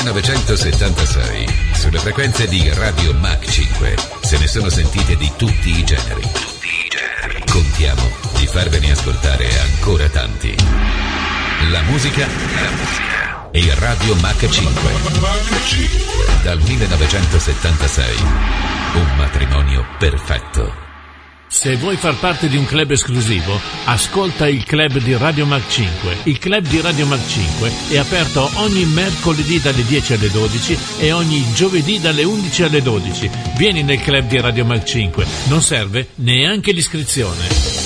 1976, sulle frequenze di Radio Mach 5, se ne sono sentite di tutti i generi. Contiamo di farvene ascoltare ancora tanti. La musica e Radio Mach 5. Dal 1976, un matrimonio perfetto. Se vuoi far parte di un club esclusivo, ascolta il club di Radio Mach 5. Il club di Radio Mach 5 è aperto ogni mercoledì dalle 10 alle 12 e ogni giovedì dalle 11 alle 12. Vieni nel club di Radio Mach 5, non serve neanche l'iscrizione.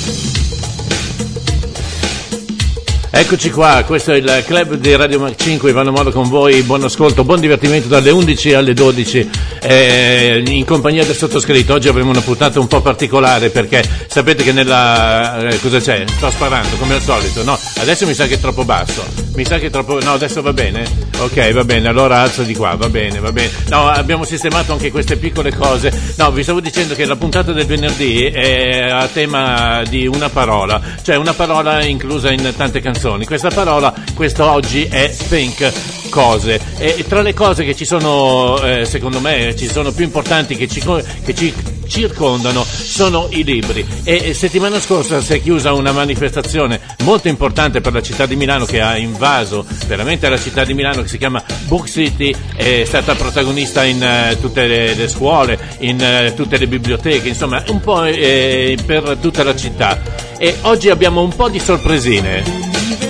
Eccoci qua, questo è il club di Radio Mach 5, Ivano Moro con voi, buon ascolto, buon divertimento dalle 11 alle 12 in compagnia del sottoscritto. Oggi avremo una puntata un po' particolare perché sapete che nella... cosa c'è? Sto sparando come al solito, no? Adesso mi sa che è troppo basso, mi sa che è troppo... no, adesso va bene? Ok, va bene, allora alzo di qua, va bene. No, abbiamo sistemato anche queste piccole cose. No, vi stavo dicendo che la puntata del venerdì è a tema di una parola, cioè una parola inclusa in tante canzoni. Questa parola, questo oggi è think, cose, e tra le cose che ci sono, secondo me, ci sono più importanti che ci circondano sono i libri. E settimana scorsa si è chiusa una manifestazione molto importante per la città di Milano, che ha invaso veramente la città di Milano, che si chiama Book City, è stata protagonista in tutte le scuole, in tutte le biblioteche, insomma un po' per tutta la città. E oggi abbiamo un po' di sorpresine.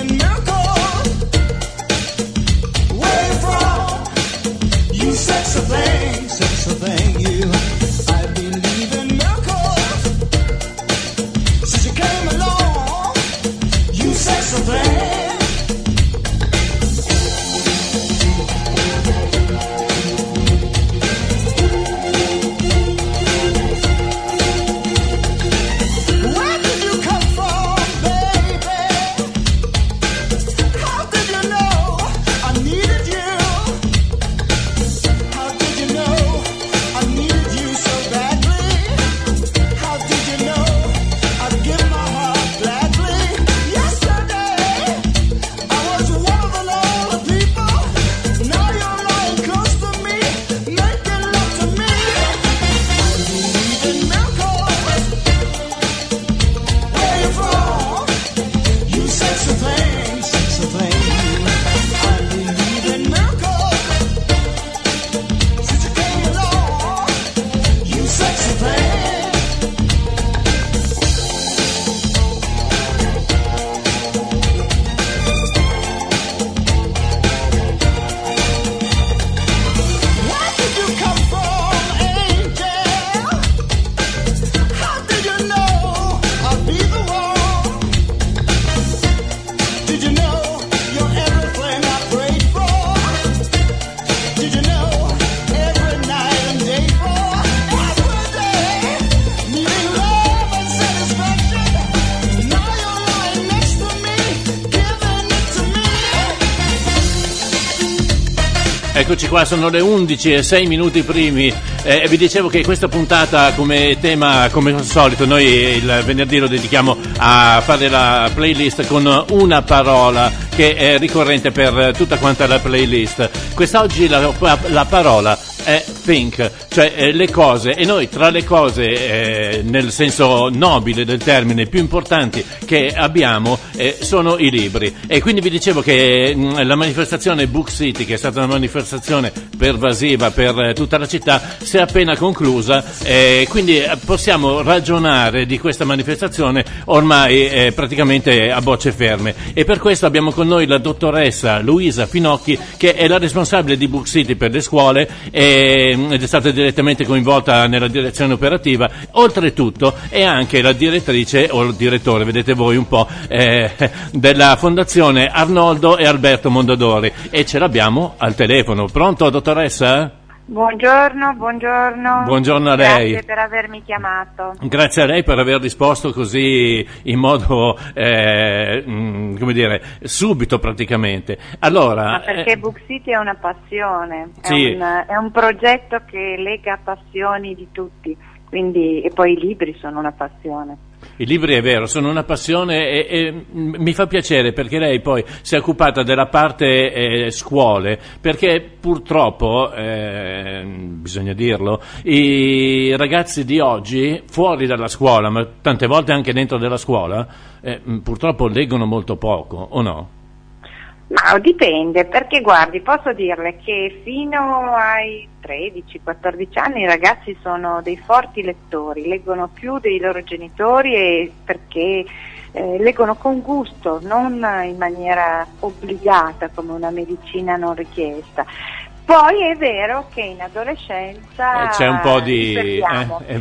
Eccoci qua, sono le 11:06 primi. Vi dicevo che questa puntata come tema, come al solito, noi il venerdì lo dedichiamo a fare la playlist con una parola che è ricorrente per tutta quanta la playlist. Quest'oggi la parola è think, cioè le cose, e noi tra le cose nel senso nobile del termine più importanti che abbiamo sono i libri. E quindi vi dicevo che la manifestazione Book City, che è stata una manifestazione pervasiva per tutta la città, si è appena conclusa, quindi possiamo ragionare di questa manifestazione ormai praticamente a bocce ferme, e per questo abbiamo con noi la dottoressa Luisa Finocchi, che è la responsabile di Book City per le scuole ed è stata direttamente coinvolta nella direzione operativa. Oltretutto è anche la direttrice o il direttore, vedete voi un po', della fondazione Arnoldo e Alberto Mondadori, e ce l'abbiamo al telefono. Pronto, dottoressa? Buongiorno. Buongiorno a lei. Grazie per avermi chiamato. Grazie a lei per aver risposto così in modo, come dire, subito praticamente. Allora, ma perché Book City è una passione, sì. È un progetto che lega passioni di tutti, quindi, e poi i libri sono una passione. I libri, è vero, sono una passione e mi fa piacere perché lei poi si è occupata della parte scuole, perché purtroppo, bisogna dirlo, i ragazzi di oggi, fuori dalla scuola, ma tante volte anche dentro della scuola, purtroppo leggono molto poco, o no? Ma dipende, perché guardi, posso dirle che fino ai 13-14 anni i ragazzi sono dei forti lettori, leggono più dei loro genitori perché leggono con gusto, non in maniera obbligata come una medicina non richiesta. Poi è vero che in adolescenza c'è un po' di... li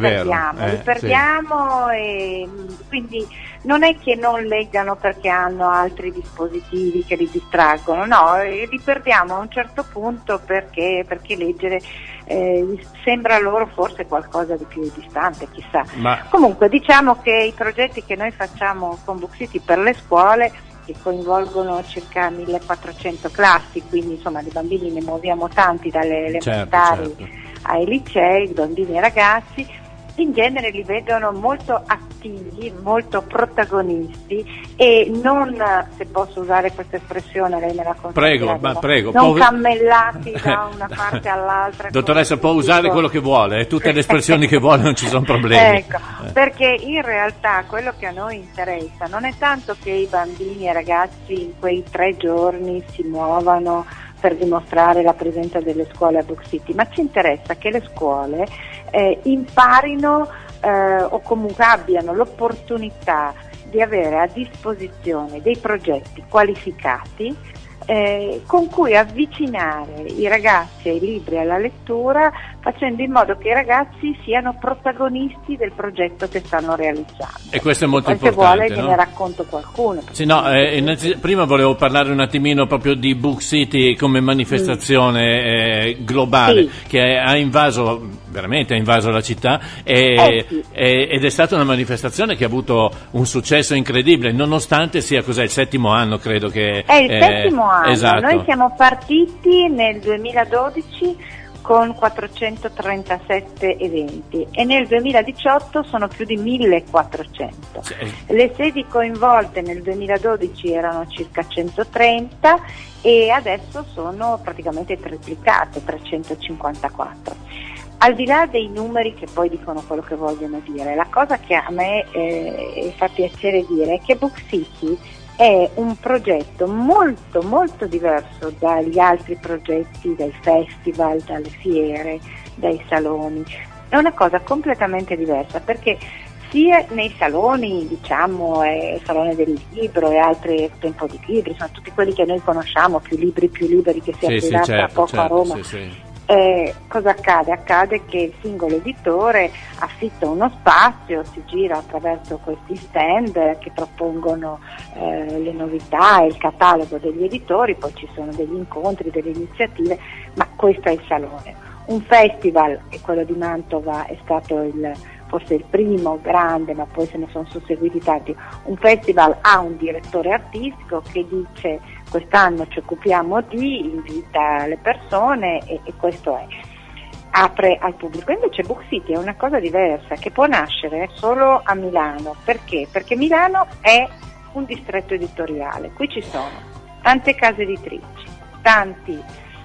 perdiamo e quindi non è che non leggano perché hanno altri dispositivi che li distraggono, no, li perdiamo a un certo punto perché leggere sembra loro forse qualcosa di più distante, chissà. Comunque diciamo che i progetti che noi facciamo con Book City per le scuole, che coinvolgono circa 1400 classi, quindi insomma di bambini ne muoviamo tanti dalle elementari ai licei, bambini e ragazzi, in genere li vedono molto attivi, molto protagonisti e non, se posso usare questa espressione, lei me la consiglia, prego, non cammellati da una parte all'altra. Dottoressa, può usare quello che vuole, tutte le espressioni che vuole, non ci sono problemi. Ecco, perché in realtà quello che a noi interessa non è tanto che i bambini e i ragazzi in quei 3 giorni si muovano per dimostrare la presenza delle scuole a Book City, ma ci interessa che le scuole imparino o comunque abbiano l'opportunità di avere a disposizione dei progetti qualificati con cui avvicinare i ragazzi ai libri e alla lettura, facendo in modo che i ragazzi siano protagonisti del progetto che stanno realizzando. E questo è molto importante. Se vuole ne racconto qualcuno. Sì, no, prima volevo parlare un attimino proprio di Book City come manifestazione globale, che ha invaso la città ed è stata una manifestazione che ha avuto un successo incredibile, nonostante sia il 7° anno, credo che è il 7° anno. Esatto. Noi siamo partiti nel 2012 con 437 eventi e nel 2018 sono più di 1400. Le sedi coinvolte nel 2012 erano circa 130 e adesso sono praticamente triplicate, 354. Al di là dei numeri che poi dicono quello che vogliono dire, la cosa che a me fa piacere dire è che Book City è un progetto molto molto diverso dagli altri progetti, dai festival, dalle fiere, dai saloni. È una cosa completamente diversa perché sia nei saloni, diciamo, Salone del Libro e altri Tempo di Libri, sono tutti quelli che noi conosciamo, più libri più liberi, che si aprirà tra poco a Roma. Cosa accade? Accade che il singolo editore affitta uno spazio, si gira attraverso questi stand che propongono le novità e il catalogo degli editori, poi ci sono degli incontri, delle iniziative, ma questo è il salone. Un festival, e quello di Mantova è stato forse il primo grande, ma poi se ne sono susseguiti tanti. Un festival ha un direttore artistico che dice: quest'anno ci occupiamo invita le persone e questo è, apre al pubblico. Invece Book City è una cosa diversa, che può nascere solo a Milano. Perché? Perché Milano è un distretto editoriale, qui ci sono tante case editrici, tanti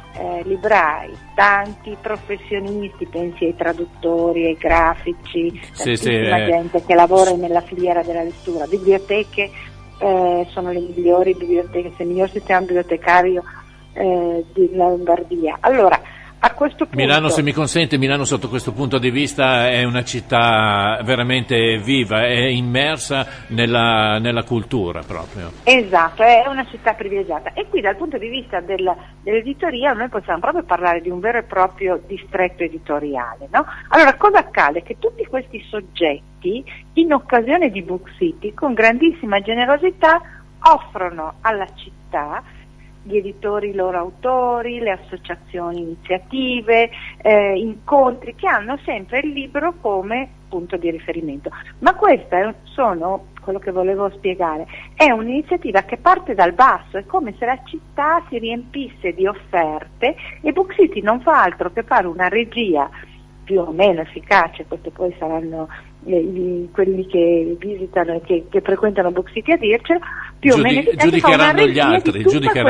librai, tanti professionisti, pensi ai traduttori, ai grafici, tantissima gente che lavora nella filiera della lettura, biblioteche, sono le migliori biblioteche, il miglior sistema bibliotecario di Lombardia. Allora, a questo punto, Milano, se mi consente, Milano sotto questo punto di vista è una città veramente viva, è immersa nella cultura proprio. Esatto, è una città privilegiata e qui dal punto di vista dell'editoria noi possiamo proprio parlare di un vero e proprio distretto editoriale, no? Allora, cosa accade? Che tutti questi soggetti in occasione di Book City con grandissima generosità offrono alla città gli editori, i loro autori, le associazioni, iniziative, incontri che hanno sempre il libro come punto di riferimento. Ma questa quello che volevo spiegare, è un'iniziativa che parte dal basso, è come se la città si riempisse di offerte e Book City non fa altro che fare una regia più o meno efficace, questi poi saranno quelli che visitano e che frequentano Book City a dircelo, più o meno efficace, giudicheranno gli altri,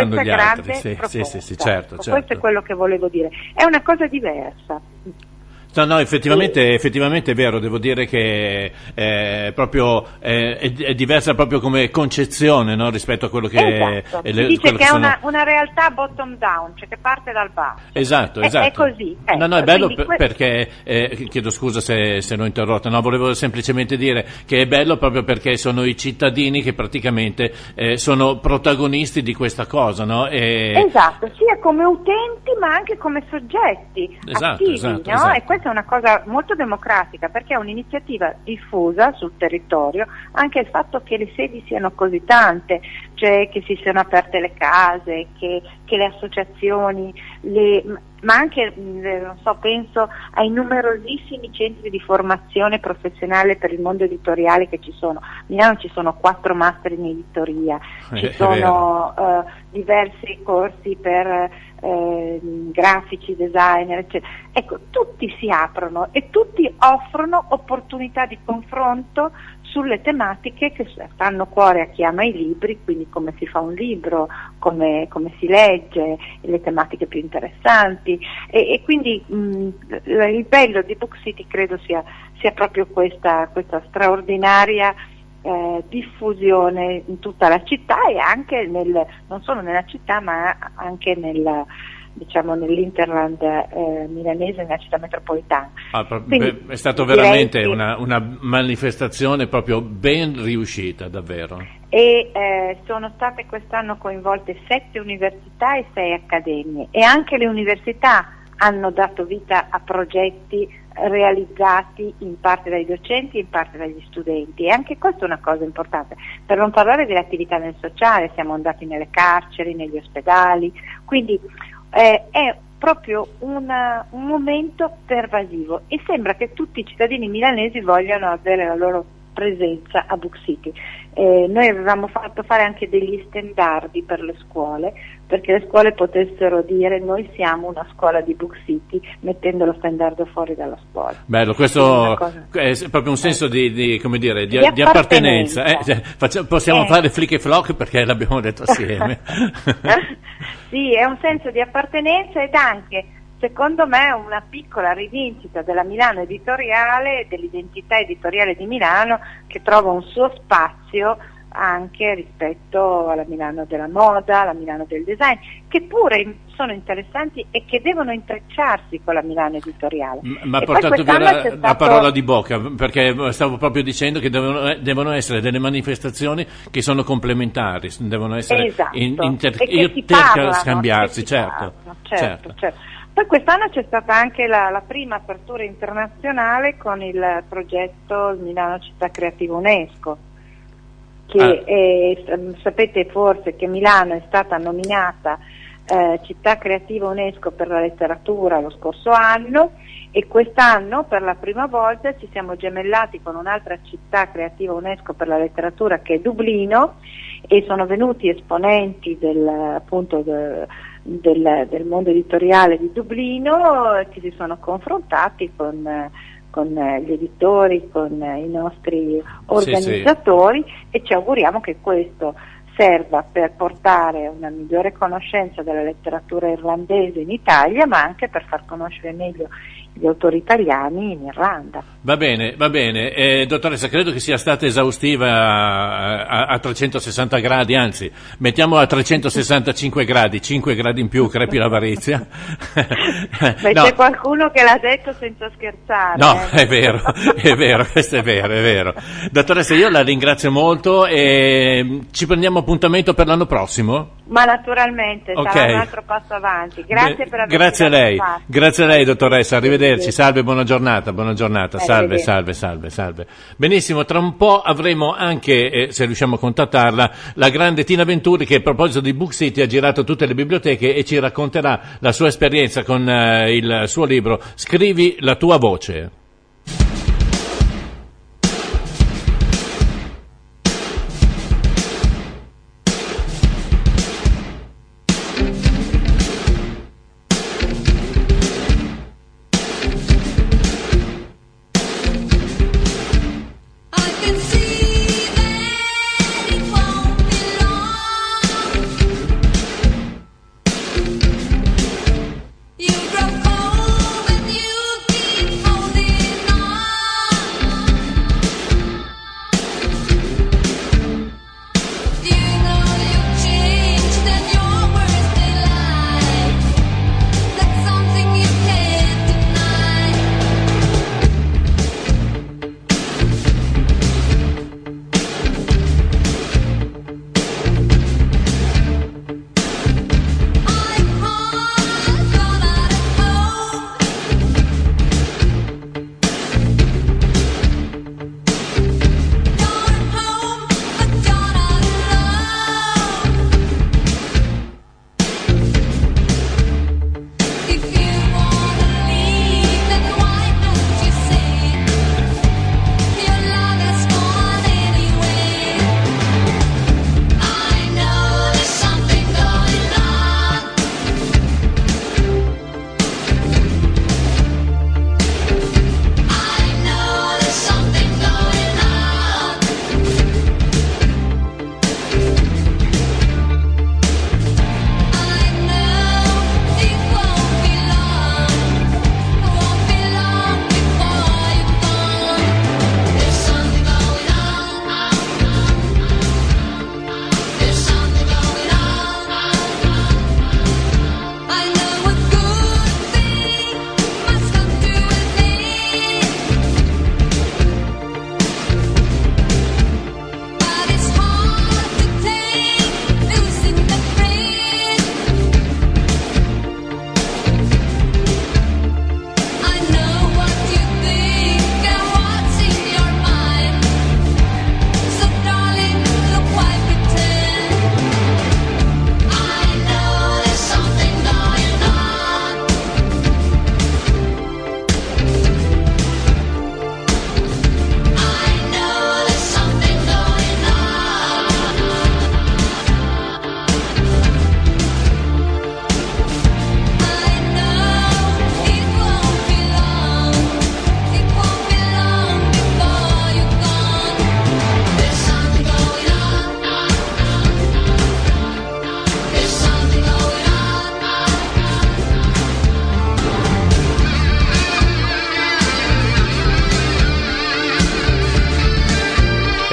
sì, certo. Questo è quello che volevo dire, è una cosa diversa. No, effettivamente è vero, devo dire che proprio è diversa proprio come concezione, no, rispetto a quello che esatto. Si dice che è una realtà bottom down, cioè che parte dal basso. Esatto. È così. No, è bello perché chiedo scusa se l'ho interrotta, no, volevo semplicemente dire che è bello proprio perché sono i cittadini che praticamente sono protagonisti di questa cosa, no? Esatto, sia come utenti ma anche come soggetti attivi, no? Esatto. E questa è una cosa molto democratica, perché è un'iniziativa diffusa sul territorio, anche il fatto che le sedi siano così tante, cioè che si siano aperte le case, che le associazioni, ma anche, penso ai numerosissimi centri di formazione professionale per il mondo editoriale che ci sono. A Milano ci sono 4 master in editoria, ci sono diversi corsi per grafici, designer, eccetera. Ecco, tutti si aprono e tutti offrono opportunità di confronto sulle tematiche che stanno a cuore a chi ama i libri, quindi come si fa un libro, come si legge, le tematiche più interessanti, e quindi il bello di Book City credo sia proprio questa straordinaria diffusione in tutta la città, e anche non solo nella città ma anche nell'Interland milanese, nella città metropolitana. Quindi, è stato veramente una manifestazione proprio ben riuscita, davvero. E sono state quest'anno coinvolte 7 università e 6 accademie, e anche le università hanno dato vita a progetti realizzati in parte dai docenti e in parte dagli studenti, e anche questa è una cosa importante, per non parlare delle attività nel sociale. Siamo andati nelle carceri, negli ospedali, quindi è proprio un momento pervasivo, e sembra che tutti i cittadini milanesi vogliano avere la loro presenza a Book City. Noi avevamo fatto fare anche degli stendardi per le scuole, perché le scuole potessero dire: noi siamo una scuola di Book City, mettendo lo stendardo fuori dalla scuola. Bello, questo è proprio un senso di appartenenza. Possiamo fare flick e flock perché l'abbiamo detto assieme. Sì, è un senso di appartenenza, ed anche, secondo me, una piccola rivincita della Milano editoriale, dell'identità editoriale di Milano, che trova un suo spazio anche rispetto alla Milano della moda, alla Milano del design, che pure sono interessanti e che devono intrecciarsi con la Milano editoriale. Ma ha portato via la parola di bocca, perché stavo proprio dicendo che devono essere delle manifestazioni che sono complementari, devono essere interscambiarsi, certo. Poi quest'anno c'è stata anche la prima apertura internazionale con il progetto Milano Città Creativa UNESCO, che sapete forse che Milano è stata nominata Città Creativa UNESCO per la letteratura lo scorso anno, e quest'anno per la prima volta ci siamo gemellati con un'altra Città Creativa UNESCO per la letteratura, che è Dublino, e sono venuti esponenti del mondo editoriale di Dublino, che si sono confrontati con gli editori, con i nostri organizzatori, e ci auguriamo che questo serva per portare una migliore conoscenza della letteratura irlandese in Italia, ma anche per far conoscere meglio gli autori italiani in Irlanda. Va bene. Dottoressa, credo che sia stata esaustiva a 360 gradi, anzi, mettiamo a 365 gradi, 5 gradi in più, crepi l'avarizia. C'è qualcuno che l'ha detto senza scherzare. No, è vero, questo è vero. Dottoressa, io la ringrazio molto, e ci prendiamo appuntamento per l'anno prossimo? Ma naturalmente, sarà un altro passo avanti. Grazie per averci Grazie a lei. fatto. Grazie a lei, dottoressa, arrivederci, salve, buona giornata, salve. Benissimo, tra un po' avremo anche, se riusciamo a contattarla, la grande Tina Venturi, che a proposito di Book City ha girato tutte le biblioteche e ci racconterà la sua esperienza con il suo libro Scrivi la tua voce.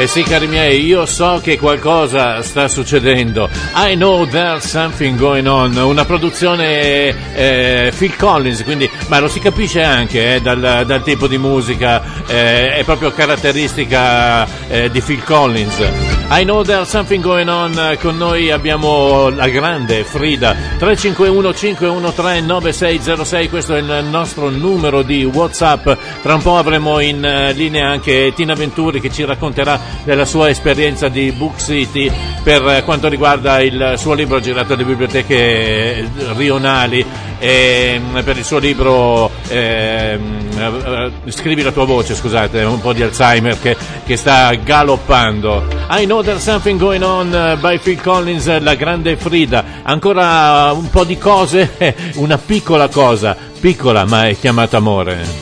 sì, cari miei, io so che qualcosa sta succedendo. I know there's something going on. Una produzione Phil Collins, quindi, ma lo si capisce anche dal tipo di musica, è proprio caratteristica di Phil Collins. I know there's something going on. Con noi abbiamo la grande Frida. 351 513 9606, questo è il nostro numero di WhatsApp. Tra un po' avremo in linea anche Tina Venturi, che ci racconterà della sua esperienza di Book City per quanto riguarda il suo libro girato alle biblioteche rionali, e per il suo libro Scrivi la tua voce, scusate, un po' di Alzheimer che sta galoppando. I know there's something going on by Phil Collins, la grande Frida. Ancora un po' di cose, una piccola cosa, piccola ma è chiamata amore.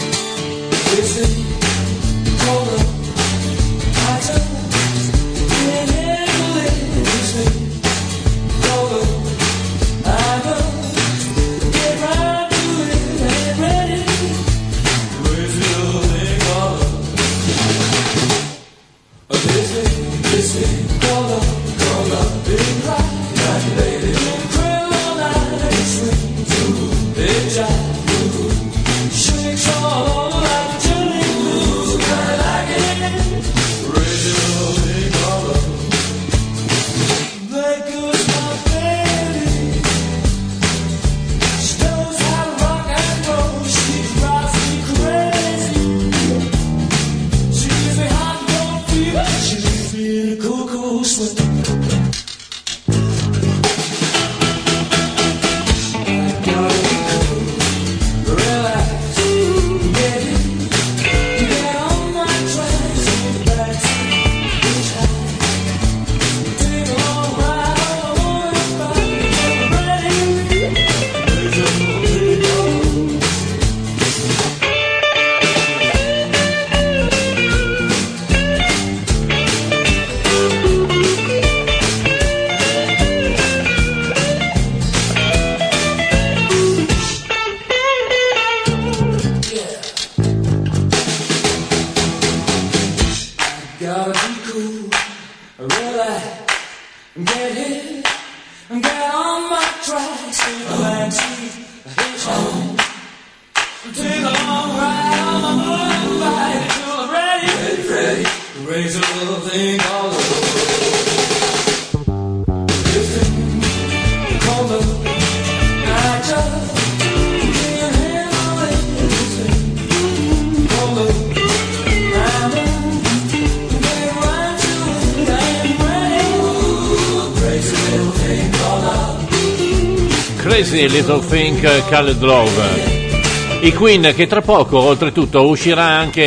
Crazy Little Thing, Khaled Love. I Queen, che tra poco oltretutto uscirà anche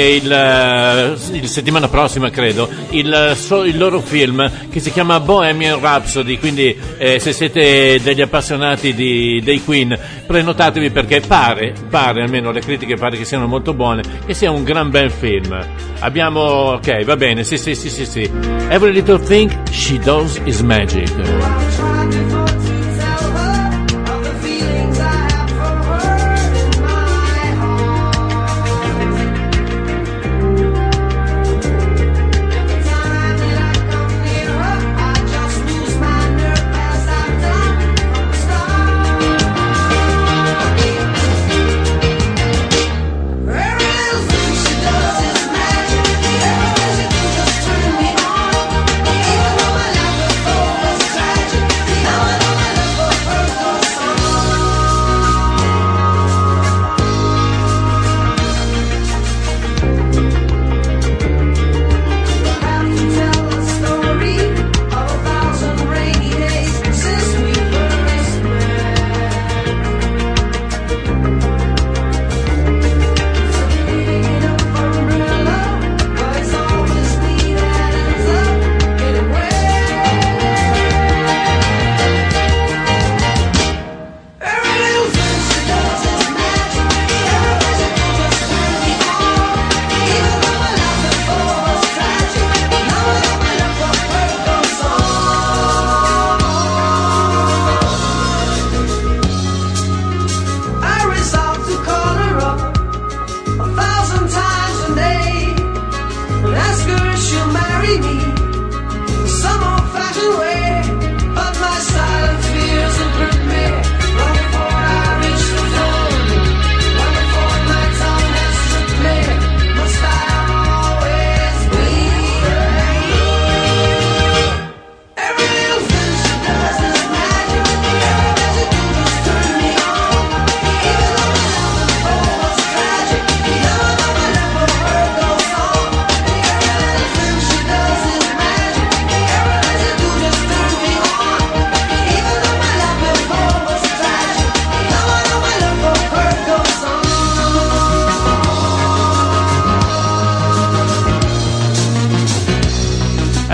il settimana prossima credo il loro film che si chiama Bohemian Rhapsody, quindi se siete degli appassionati dei Queen prenotatevi, perché pare, almeno le critiche pare che siano molto buone, che sia un gran bel film. Abbiamo, ok, va bene, sì. Every Little Thing She Does Is Magic. Tragic.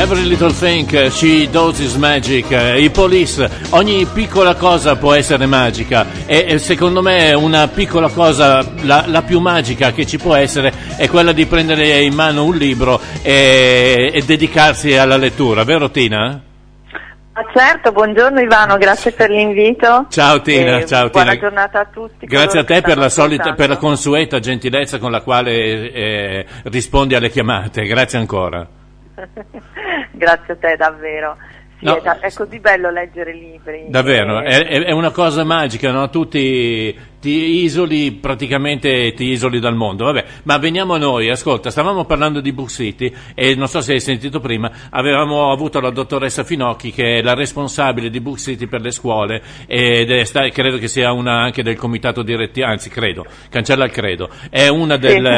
Every Little Thing, She Does Is Magic, i Police, ogni piccola cosa può essere magica e secondo me una piccola cosa, la più magica che ci può essere è quella di prendere in mano un libro e dedicarsi alla lettura, vero Tina? Certo, buongiorno Ivano, grazie per l'invito. Ciao Tina, ciao Tina. Buona giornata a tutti. Grazie a te per la consueta gentilezza con la quale rispondi alle chiamate, grazie ancora. Grazie a te davvero. Sì, no, è così bello leggere libri. Davvero, è una cosa magica, no? Tu ti isoli dal mondo. Vabbè, ma veniamo a noi. Ascolta, stavamo parlando di Book City e non so se hai sentito prima, avevamo avuto la dottoressa Finocchi che è la responsabile di Book City per le scuole ed credo che sia una anche del comitato direttivo, anzi credo, cancella il credo, è una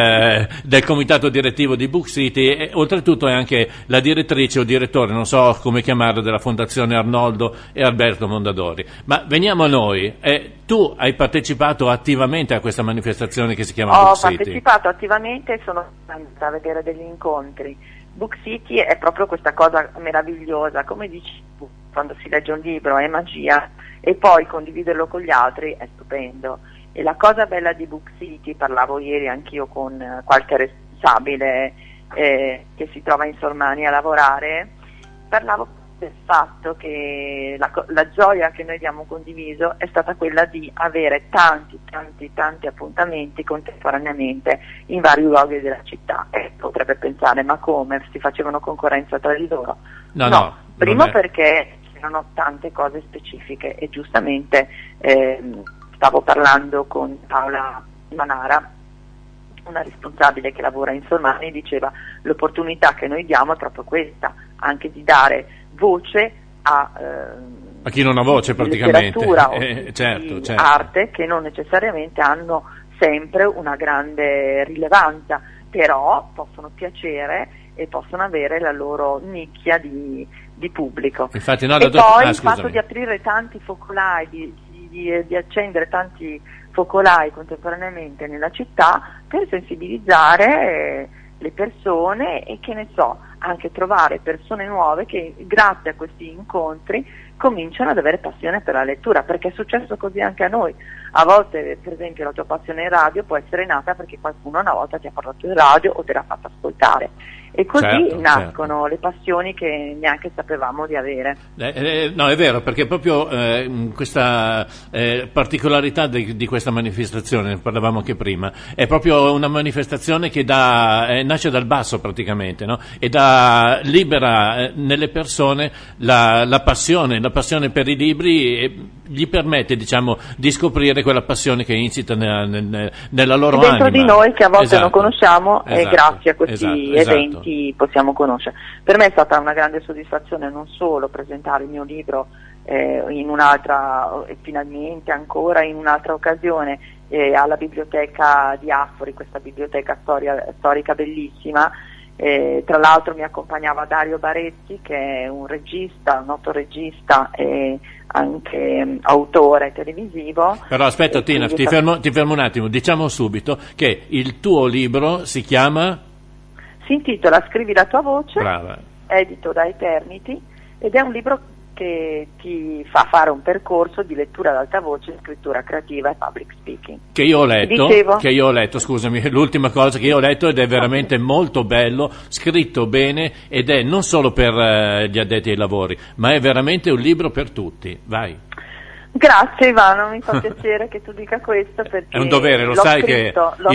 del comitato direttivo di Book City e oltretutto è anche la direttrice o direttore, non so come chiamarlo, della Fondazione Arnoldo e Alberto Mondadori. Ma veniamo a noi. Tu hai partecipato attivamente a questa manifestazione che si chiama Book City? Ho partecipato attivamente e sono andata a vedere degli incontri. Book City è proprio questa cosa meravigliosa, come dici tu, quando si legge un libro è magia e poi condividerlo con gli altri è stupendo. E la cosa bella di Book City, parlavo ieri anch'io con qualche responsabile che si trova in Sormani a lavorare, parlavo del fatto che la gioia che noi abbiamo condiviso è stata quella di avere tanti appuntamenti contemporaneamente in vari luoghi della città. E potrebbe pensare, ma come? Si facevano concorrenza tra di loro? No, primo perché c'erano tante cose specifiche e giustamente stavo parlando con Paola Manara, una responsabile che lavora in Sormani, diceva l'opportunità che noi diamo è proprio questa, anche di dare voce a chi non ha voce praticamente, letteratura o certo. arte che non necessariamente hanno sempre una grande rilevanza, però possono piacere e possono avere la loro nicchia di pubblico. Infatti, e poi il fatto di aprire tanti focolai, di accendere tanti focolai contemporaneamente nella città per sensibilizzare le persone e che ne so, anche trovare persone nuove che grazie a questi incontri cominciano ad avere passione per la lettura, perché è successo così anche a noi. A volte, per esempio, la tua passione in radio può essere nata perché qualcuno una volta ti ha parlato in radio o te l'ha fatta ascoltare. E così nascono le passioni che neanche sapevamo di avere. No, è vero, perché proprio questa particolarità di questa manifestazione, ne parlavamo anche prima, è proprio una manifestazione che nasce dal basso praticamente, no? E libera nelle persone la passione per i libri e gli permette, diciamo, di scoprire quella passione che insita nella loro anima. Dentro di noi che a volte non conosciamo e grazie a questi eventi possiamo conoscere. Per me è stata una grande soddisfazione non solo presentare il mio libro in un'altra, finalmente ancora in un'altra occasione alla biblioteca di Affori, questa biblioteca storica bellissima. Tra l'altro mi accompagnava Dario Baretti, che è un noto regista e anche autore televisivo. Però aspetta Tina, ti fermo un attimo, diciamo subito che il tuo libro si intitola Scrivi la tua voce, brava, edito da Eternity, ed è un libro che ti fa fare un percorso di lettura ad alta voce, scrittura creativa e public speaking. Che io ho letto, scusami, l'ultima cosa che io ho letto ed è veramente molto bello, scritto bene ed è non solo per gli addetti ai lavori, ma è veramente un libro per tutti. Vai. Grazie Ivano, mi fa piacere che tu dica questo perché è un dovere, lo sai che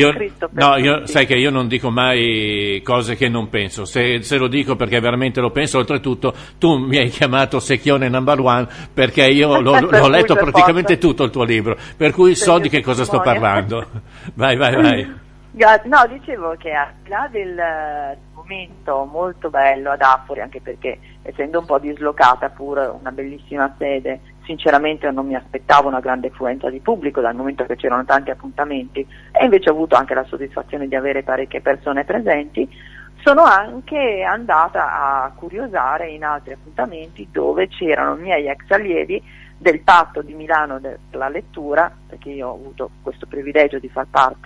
io sai che io non dico mai cose che non penso, se lo dico perché veramente lo penso. Oltretutto tu mi hai chiamato Secchione number one perché io l'ho letto praticamente tutto il tuo libro, per cui so di che cosa sto parlando. Vai. No, dicevo che al di là del momento molto bello ad Affori, anche perché essendo un po' dislocata pure una bellissima sede, sinceramente non mi aspettavo una grande affluenza di pubblico dal momento che c'erano tanti appuntamenti e invece ho avuto anche la soddisfazione di avere parecchie persone presenti. Sono anche andata a curiosare in altri appuntamenti dove c'erano miei ex allievi del Patto di Milano per la lettura, perché io ho avuto questo privilegio di far parte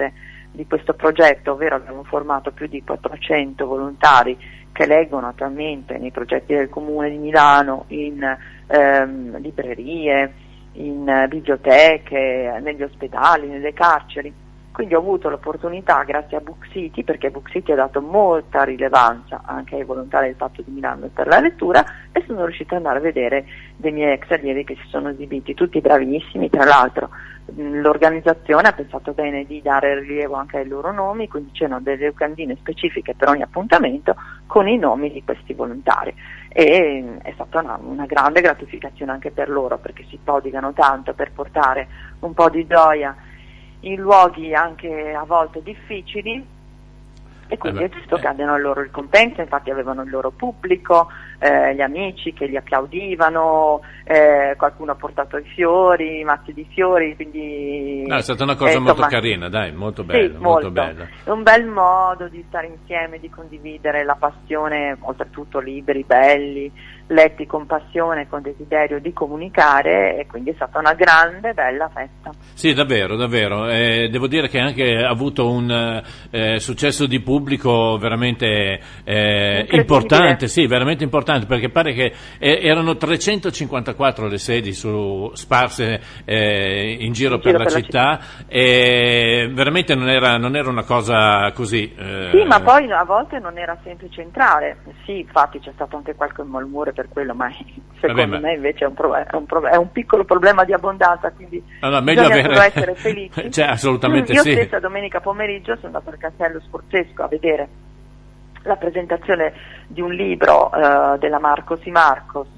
di questo progetto, ovvero abbiamo formato più di 400 volontari che leggono attualmente nei progetti del Comune di Milano, in librerie, in biblioteche, negli ospedali, nelle carceri. Quindi ho avuto l'opportunità, grazie a Book City, perché Book City ha dato molta rilevanza anche ai volontari del Patto di Milano per la lettura, e sono riuscita ad andare a vedere dei miei ex allievi che si sono esibiti, tutti bravissimi. Tra l'altro l'organizzazione ha pensato bene di dare rilievo anche ai loro nomi, quindi c'erano delle locandine specifiche per ogni appuntamento con i nomi di questi volontari, e è stata una grande gratificazione anche per loro, perché si prodigano tanto per portare un po' di gioia in luoghi anche a volte difficili, e quindi è giusto che abbiano il loro ricompensa. Infatti avevano il loro pubblico, gli amici che li applaudivano, qualcuno ha portato i fiori, i mazzi di fiori, quindi è stata una cosa molto carina, dai, molto bella, sì, molto bella. È un bel modo di stare insieme, di condividere la passione, oltretutto liberi, belli, letti con passione, con desiderio di comunicare, e quindi è stata una grande, bella festa. Sì, davvero, davvero. Devo dire che anche ha avuto un successo di pubblico veramente importante, sì, veramente importante, perché pare che erano 354 le sedi sparse in giro per la città, e veramente non era una cosa così. Sì, ma poi a volte non era semplice entrare. Sì, infatti c'è stato anche qualche malumore per quello, ma secondo me invece è un piccolo problema di abbondanza, quindi meglio bisogna essere felici. Cioè, assolutamente io sì. Io stessa domenica pomeriggio sono andata al Castello Sforzesco a vedere la presentazione di un libro della Marcos y Marcos,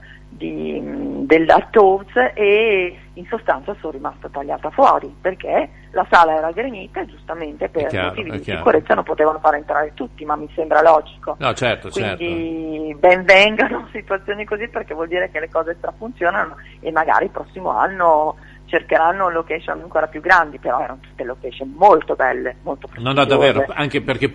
dell'Art House, e in sostanza sono rimasta tagliata fuori perché la sala era gremita e giustamente per motivi di sicurezza non potevano far entrare tutti, ma mi sembra logico. No, certo, quindi ben vengano situazioni così, perché vuol dire che le cose strafunzionano, e magari il prossimo anno cercheranno location ancora più grandi, però erano tutte location molto belle, molto prestigiose. No, davvero, anche perché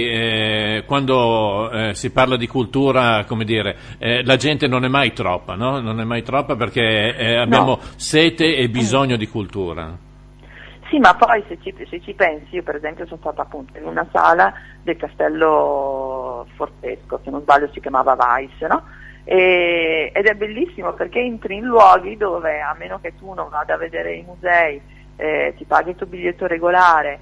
poi quando si parla di cultura, come dire, la gente non è mai troppa, no? Non è mai troppa, perché abbiamo sete e bisogno di cultura. Sì, ma poi se ci pensi, io per esempio sono stata appunto in una sala del Castello Sforzesco, se non sbaglio si chiamava Weiss, no? Ed è bellissimo perché entri in luoghi dove, a meno che tu non vada a vedere i musei, ti paghi il tuo biglietto regolare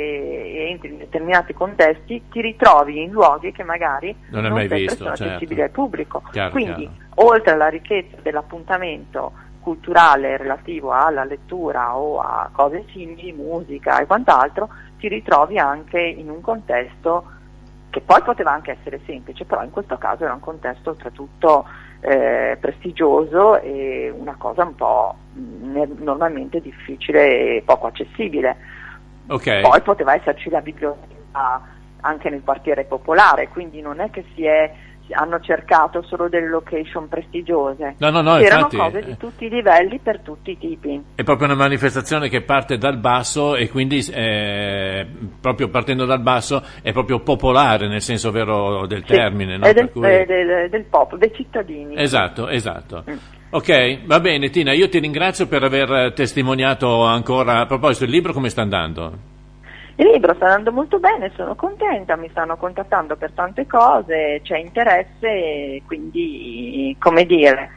e entri in determinati contesti, ti ritrovi in luoghi che magari non è mai visto, sono accessibili certo, al pubblico. Quindi chiaro. Oltre alla ricchezza dell'appuntamento culturale relativo alla lettura o a cose simili, musica e quant'altro, ti ritrovi anche in un contesto che poi poteva anche essere semplice, però in questo caso era un contesto oltretutto prestigioso, e una cosa un po' normalmente difficile e poco accessibile. Okay. Poi poteva esserci la biblioteca anche nel quartiere popolare, quindi non è che hanno cercato solo delle location prestigiose, no, erano infatti, cose di tutti i livelli, per tutti i tipi. È proprio una manifestazione che parte dal basso, e quindi proprio partendo dal basso è proprio popolare nel senso vero del termine, no? È del popolo, dei cittadini. Esatto. Ok, va bene Tina, io ti ringrazio per aver testimoniato ancora. A proposito, il libro come sta andando? Il libro sta andando molto bene, sono contenta, mi stanno contattando per tante cose, c'è interesse, quindi, come dire,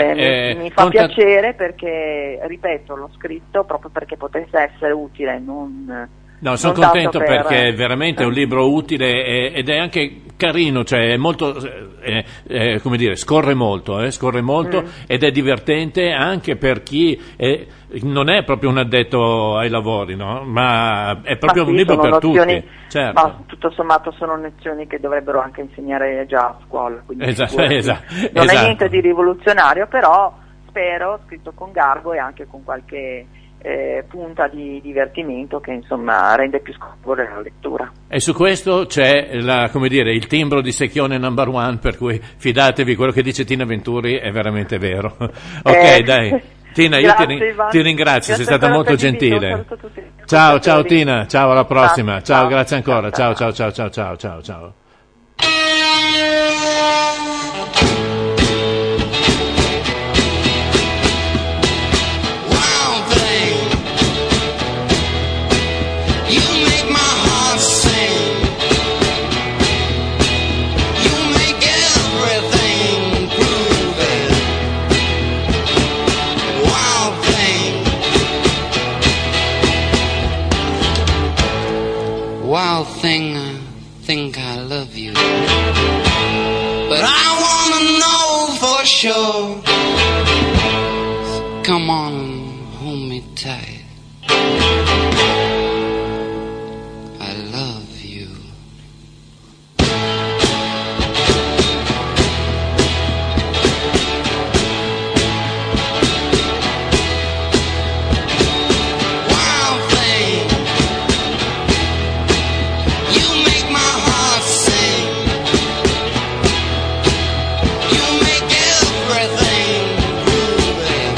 mi fa piacere, perché, ripeto, l'ho scritto proprio perché potesse essere utile, No, sono contento perché veramente è un libro utile, ed è anche carino, cioè è molto, come dire, scorre molto, ed è divertente anche per chi non è proprio un addetto ai lavori, no? Ma è proprio un libro per tutti. Certo. Ma tutto sommato sono nozioni che dovrebbero anche insegnare già a scuola, quindi non è niente di rivoluzionario, però spero, scritto con garbo e anche con qualche punta di divertimento che insomma rende più scorrevole la lettura. E su questo c'è il timbro di Secchione number one, per cui fidatevi, quello che dice Tina Venturi è veramente vero. Ok, dai Tina, io ti ringrazio, sei stata molto gentile. Ciao Tina, ciao, alla prossima. Ciao, grazie ancora. Ciao. You make love you, but I wanna know for sure. So come on and hold me tight. I love you. Wild thing, you make my heart sing. You make everything groovy.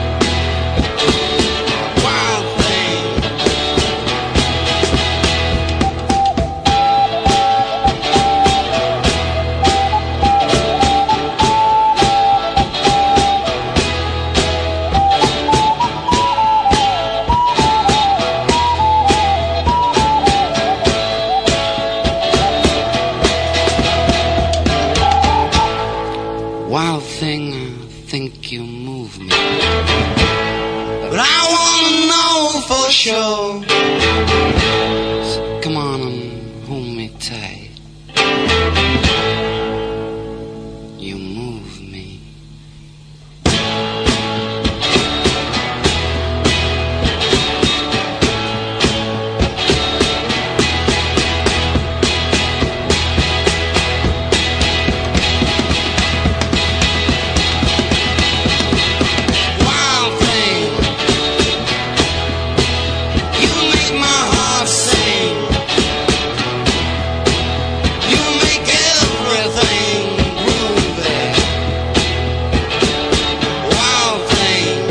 Wild thing. Wild thing, I think you move me, but I wanna know for sure. So come on and hold me tight. You move me. Wild thing, you make my heart sing. You make everything groovy. Wild thing.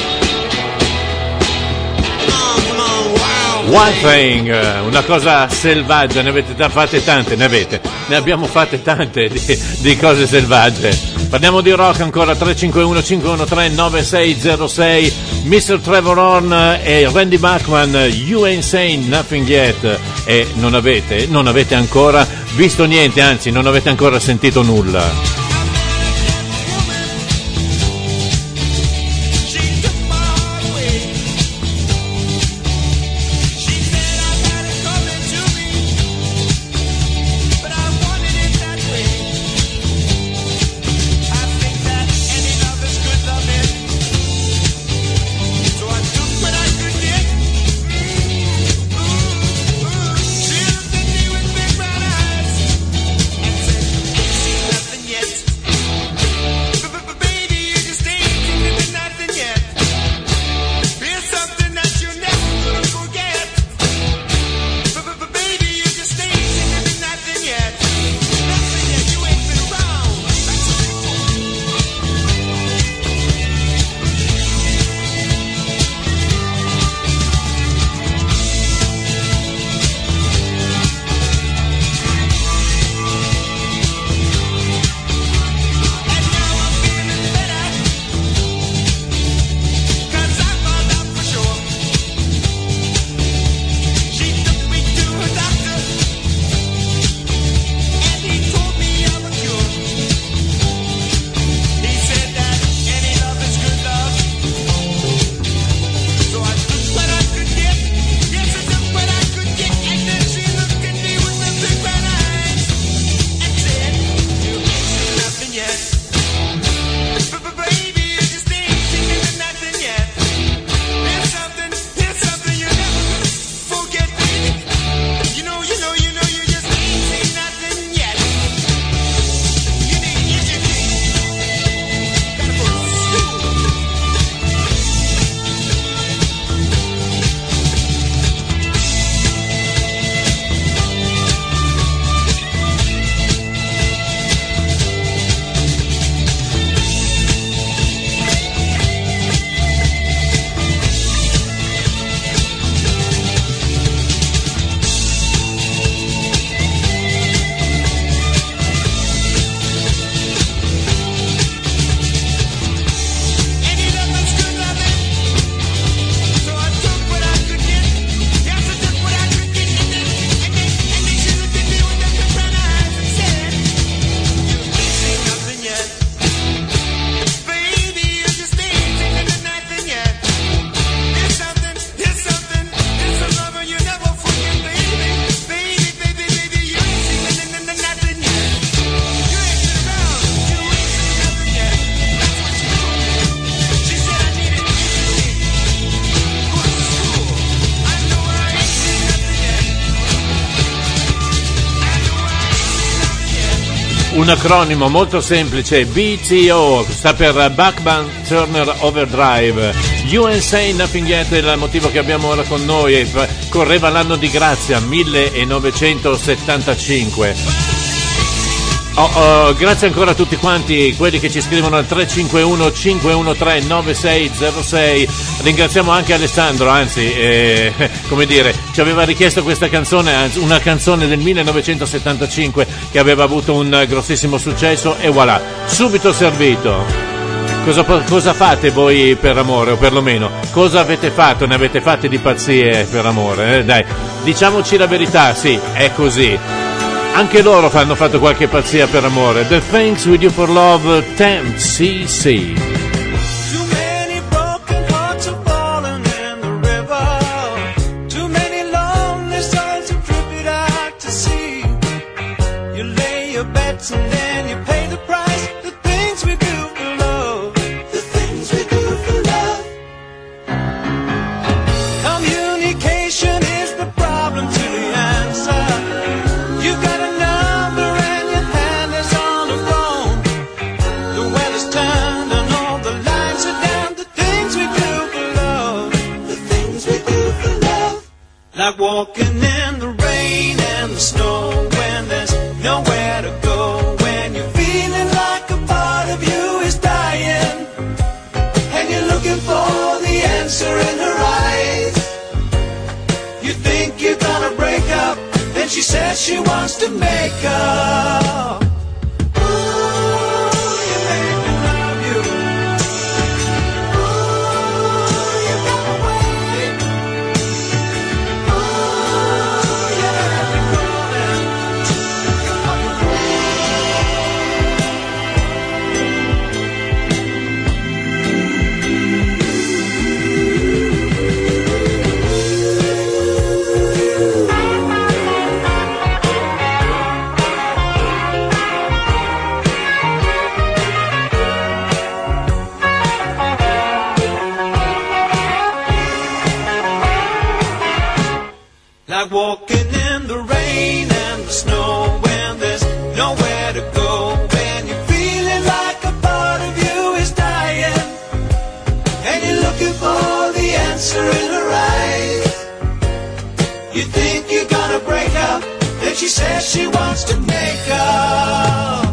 Come on, wild One Thing, una cosa selvaggia, ne avete fatte tante, ne abbiamo fatte tante di cose selvagge. Parliamo di rock ancora, 351 513 9606, Mr. Trevor Horn e Randy Bachman, You Ain't Saying Nothing Yet, e non avete ancora visto niente, anzi non avete ancora sentito nulla. Yet Un acronimo molto semplice, BTO, sta per Bachman Turner Overdrive. You Ain't Saying Nothing Yet è il motivo che abbiamo ora con noi. Correva l'anno di grazia, 1975. Grazie ancora a tutti quanti quelli che ci scrivono al 351 513 9606. Ringraziamo anche Alessandro, anzi come dire, ci aveva richiesto questa canzone, anzi una canzone del 1975 che aveva avuto un grossissimo successo e voilà, subito servito. Cosa fate voi per amore, o perlomeno cosa avete fatto, ne avete fatte di pazzie per amore? Dai, diciamoci la verità, sì, è così. Anche loro hanno fatto qualche pazzia per amore. The Things We Do For Love, 10cc. Like walking in the rain and the snow when there's nowhere to go, when you're feeling like a part of you is dying and you're looking for the answer in her eyes. You think you're gonna break up, then she says she wants to make up. Like walking in the rain and the snow when there's nowhere to go, when you're feeling like a part of you is dying and you're looking for the answer in her eyes. You think you're gonna break up, then she says she wants to make up.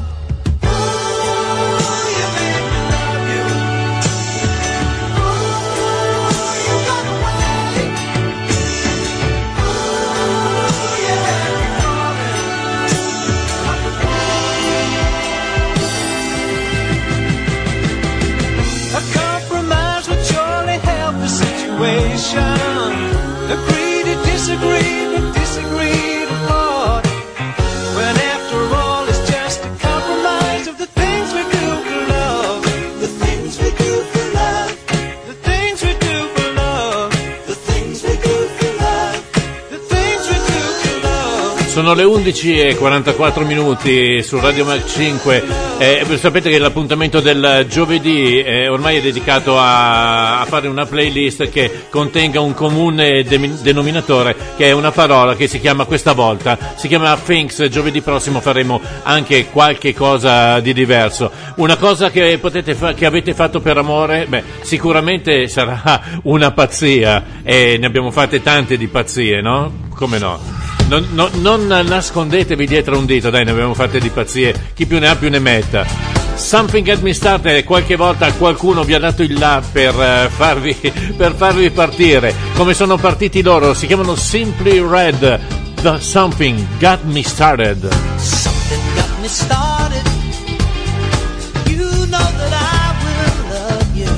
Agree to disagree, but disagree to part. When after all it's just a compromise of the things we do for love. The things we do for love. The things we do for love. The things we do for love. The things we do for love. Sono le 11:44 su Radio Mac 5. Sapete che l'appuntamento del giovedì ormai è dedicato a fare una playlist che contenga un comune denominatore, che è una parola che si chiama, questa volta si chiama Things. Giovedì prossimo faremo anche qualche cosa di diverso. Una cosa che che avete fatto per amore, sicuramente sarà una pazzia, e ne abbiamo fatte tante di pazzie, no? Come no? Non nascondetevi dietro un dito, dai, ne abbiamo fatte di pazzie, chi più ne ha più ne metta. Something Get Me Started, qualche volta qualcuno vi ha dato il là per farvi partire, come sono partiti loro, si chiamano Simply Red. The Something Got Me Started. Something got me started. You know that I will love you.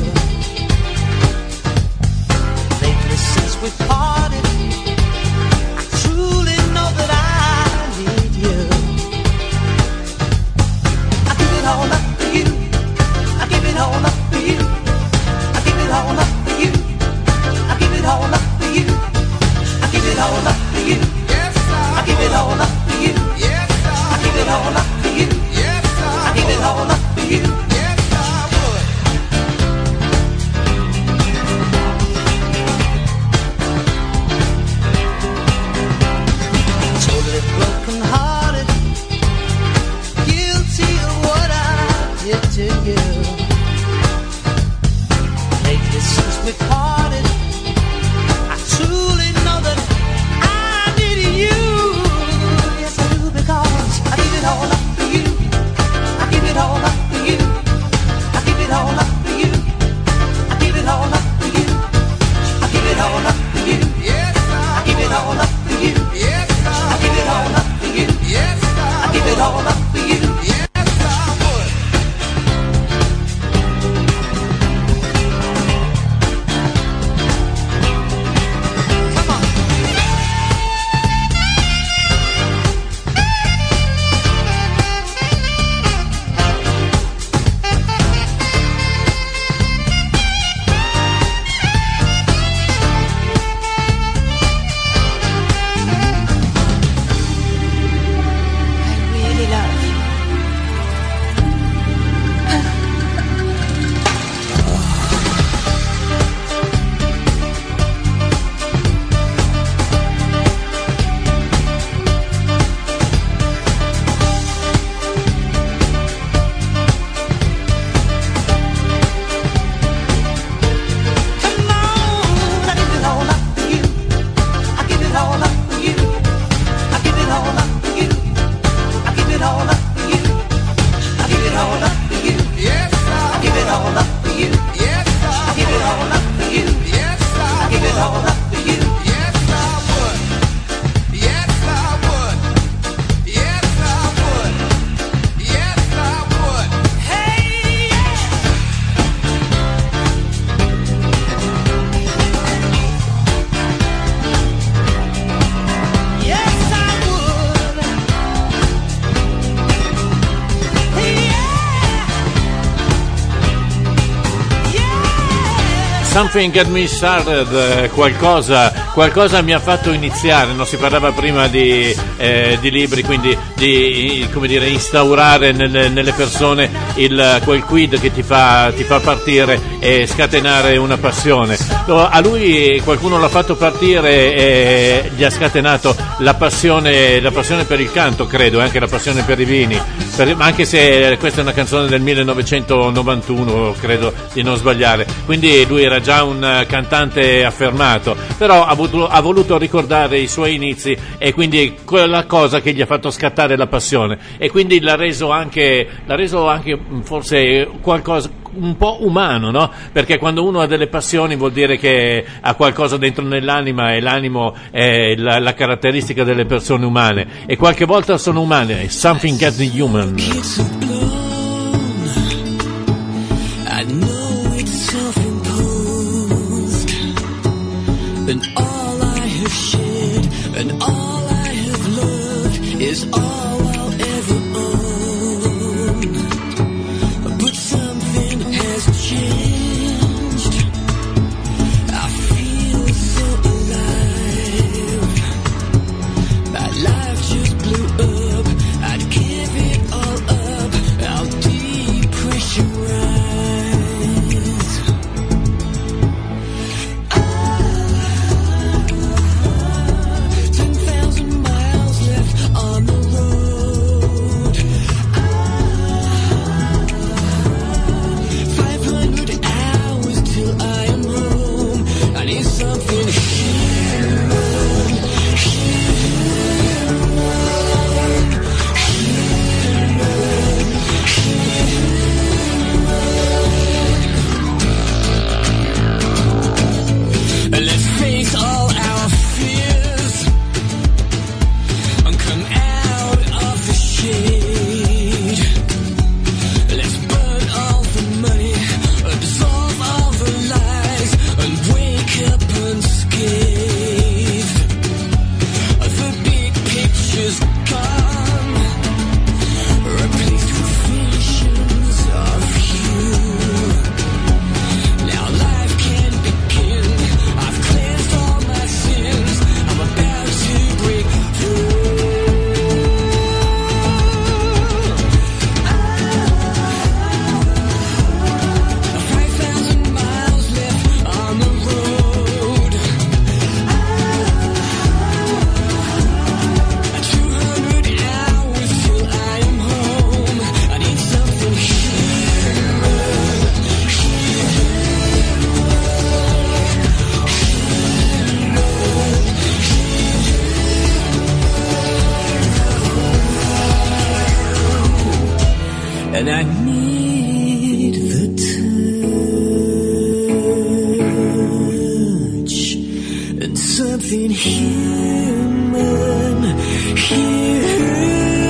Lately since we parted, all up for you. I give it all up for you. I give it all up for you. I give it all up for you. I give it all up for you. Yes, I give it all up for you. Yes, I give it all up for you. Yes, we parted, I truly know that I needed you. Yes, I do, because I give it all up for you. I give it all up for you. I give it all up for you. I give it all up for you. I give it all up for you. Yes, I give it all up for you. Yes, I give it all up for you. Yes, I give it all up for you. Yes, I would. Come on. I really love you. Come on, I give it all up for you. I give it all up for you. I give it all up for you. I give it all up for you. I give it all up for you. Yes, I give it all up for you. Yes, I give it all up for you. Yes, I give it all up for you. Yes, I would. Yes, I would. Yes, I would. Yes, I would. Hey, yeah. Yes, I would. Yeah. Something got me started, qualcosa mi ha fatto iniziare. Non si parlava prima di libri, quindi di, come dire, instaurare nelle persone quel quid che ti fa partire e scatenare una passione. A lui qualcuno l'ha fatto partire e gli ha scatenato la passione per il canto, credo, e anche la passione per i vini, anche se questa è una canzone del 1991, credo di non sbagliare, quindi lui era già un cantante affermato, però ha voluto ricordare i suoi inizi e quindi quella cosa che gli ha fatto scattare la passione, e quindi l'ha reso anche forse qualcosa un po' umano, no? Perché quando uno ha delle passioni vuol dire che ha qualcosa dentro nell'anima, e l'animo è la caratteristica delle persone umane, e qualche volta sono umane. Something gets the human. It's blown. I know it's self-imposed, and all I have shared and all I have loved is all I'll ever own. But something has changed. I feel so alive. My life just blew up. I'd give it all up. I'll depressurize. and I need the touch and something human, human.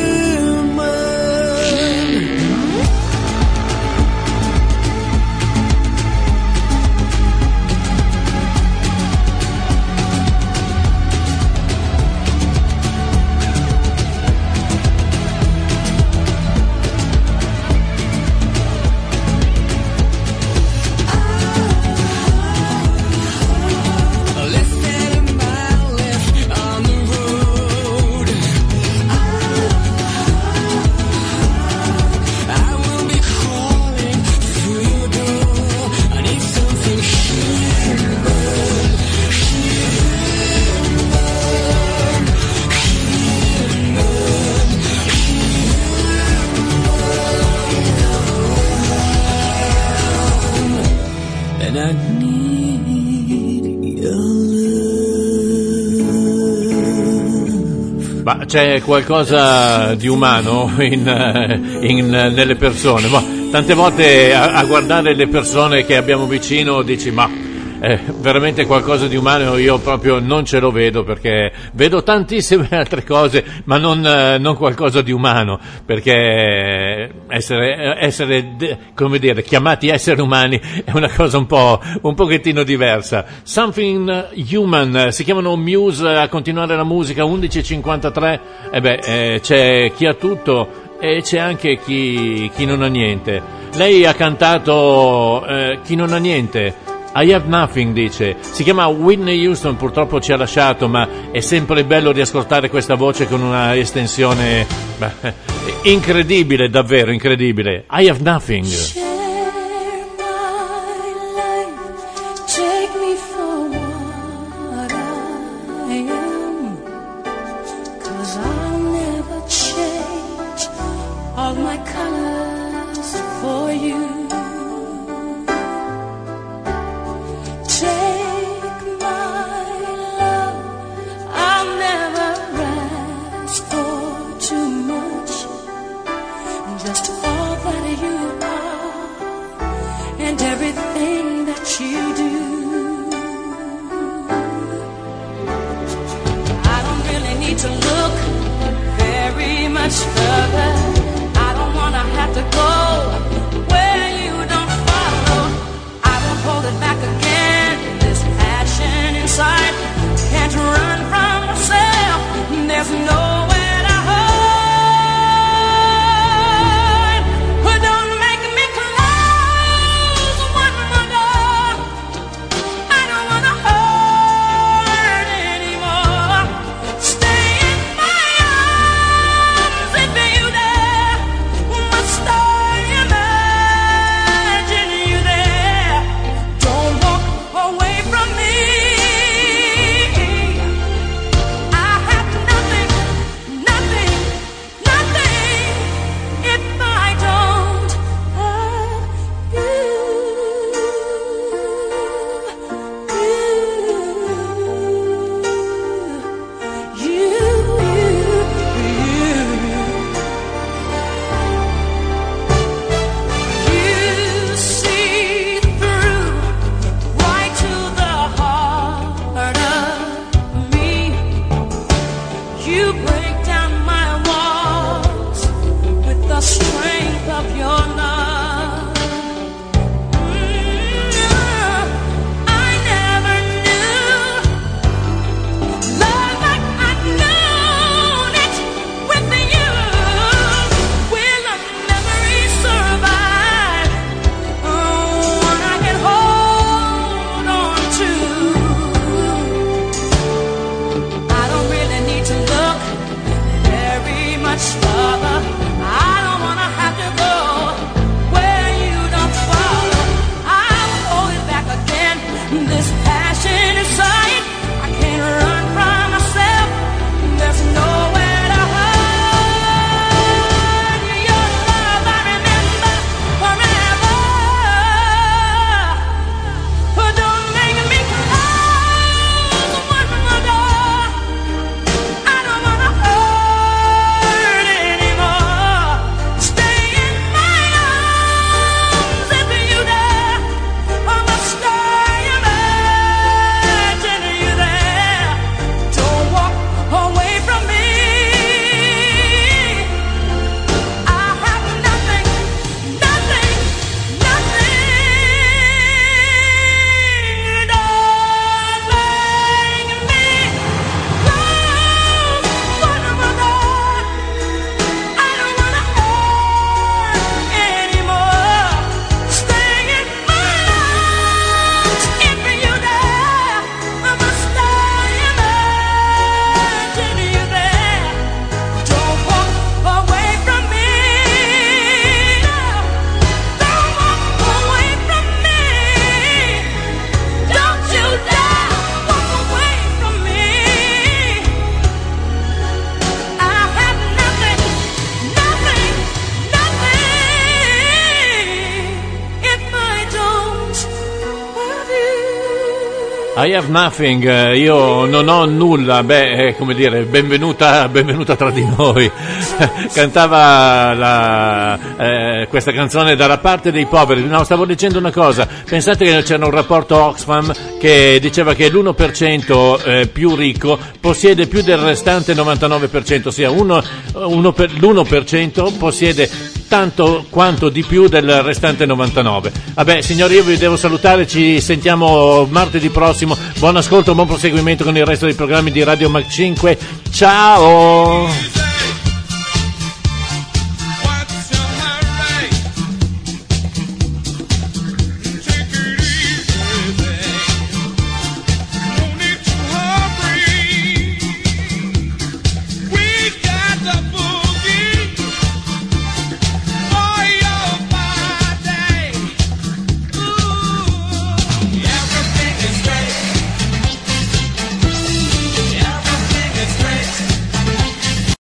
Ma c'è qualcosa di umano nelle persone. Ma tante volte a guardare le persone che abbiamo vicino dici ma veramente qualcosa di umano io proprio non ce lo vedo, perché vedo tantissime altre cose ma non qualcosa di umano, perché essere come dire, chiamati esseri umani è una cosa un pochettino diversa. Something Human, si chiamano Muse a continuare la musica, 11:53. C'è chi ha tutto e c'è anche chi non ha niente. Lei ha cantato Chi non ha niente, I Have Nothing, dice. Si chiama Whitney Houston, purtroppo ci ha lasciato, ma è sempre bello riascoltare questa voce con una estensione incredibile, davvero incredibile. I Have Nothing. I have nothing, io non ho nulla, come dire, benvenuta tra di noi. Cantava questa canzone dalla parte dei poveri. No, stavo dicendo una cosa, pensate che c'era un rapporto Oxfam che diceva che l'1% più ricco possiede più del restante 99%, ossia l'1% possiede tanto quanto di più del restante 99%. Vabbè, signori, io vi devo salutare, ci sentiamo martedì prossimo. Buon ascolto, buon proseguimento con il resto dei programmi di Radio Mac 5. Ciao! The